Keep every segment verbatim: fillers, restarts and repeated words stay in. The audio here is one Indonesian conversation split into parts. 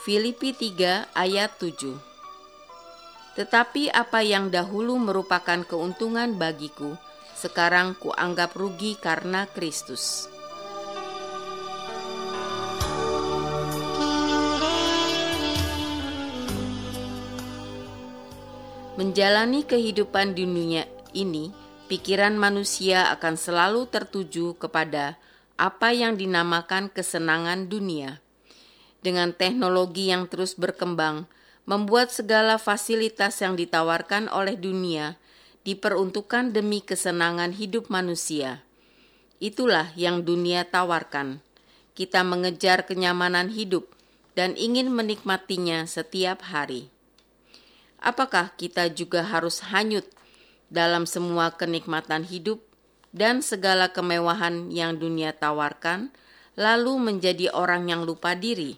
Filipi tiga ayat tujuh. Tetapi apa yang dahulu merupakan keuntungan bagiku, sekarang kuanggap rugi karena Kristus. Menjalani kehidupan dunia ini, pikiran manusia akan selalu tertuju kepada apa yang dinamakan kesenangan dunia. Dengan teknologi yang terus berkembang, membuat segala fasilitas yang ditawarkan oleh dunia diperuntukkan demi kesenangan hidup manusia. Itulah yang dunia tawarkan. Kita mengejar kenyamanan hidup dan ingin menikmatinya setiap hari. Apakah kita juga harus hanyut dalam semua kenikmatan hidup dan segala kemewahan yang dunia tawarkan, lalu menjadi orang yang lupa diri?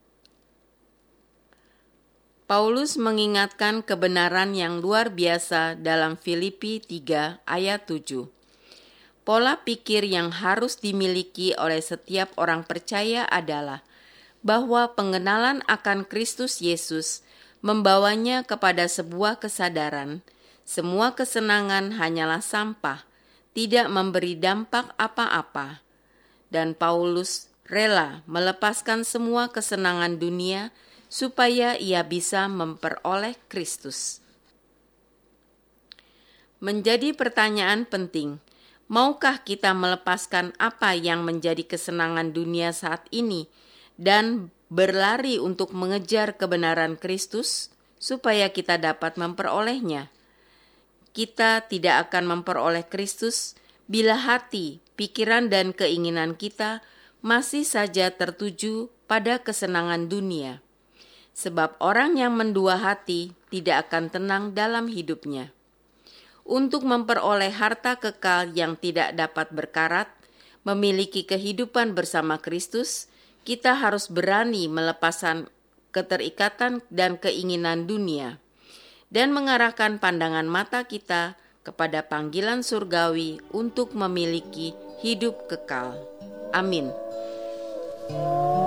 Paulus mengingatkan kebenaran yang luar biasa dalam Filipi tiga ayat tujuh. Pola pikir yang harus dimiliki oleh setiap orang percaya adalah bahwa pengenalan akan Kristus Yesus membawanya kepada sebuah kesadaran, semua kesenangan hanyalah sampah, tidak memberi dampak apa-apa. Dan Paulus rela melepaskan semua kesenangan dunia supaya ia bisa memperoleh Kristus. Menjadi pertanyaan penting, maukah kita melepaskan apa yang menjadi kesenangan dunia saat ini dan berlari untuk mengejar kebenaran Kristus supaya kita dapat memperolehnya? Kita tidak akan memperoleh Kristus bila hati, pikiran, dan keinginan kita masih saja tertuju pada kesenangan dunia. Sebab orang yang mendua hati tidak akan tenang dalam hidupnya. Untuk memperoleh harta kekal yang tidak dapat berkarat, memiliki kehidupan bersama Kristus, kita harus berani melepaskan keterikatan dan keinginan dunia dan mengarahkan pandangan mata kita kepada panggilan surgawi untuk memiliki hidup kekal. Amin.